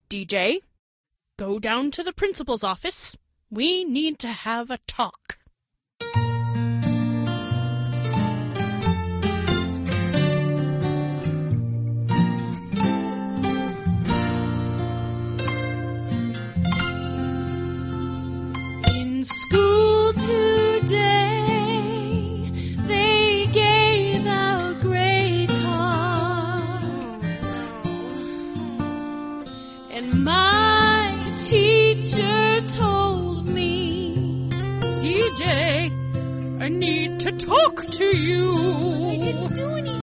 DJ, go down to the principal's office. We need to have a talk. In school today, they gave out grade cards, and my teacher told me, DJ, I need to talk to you.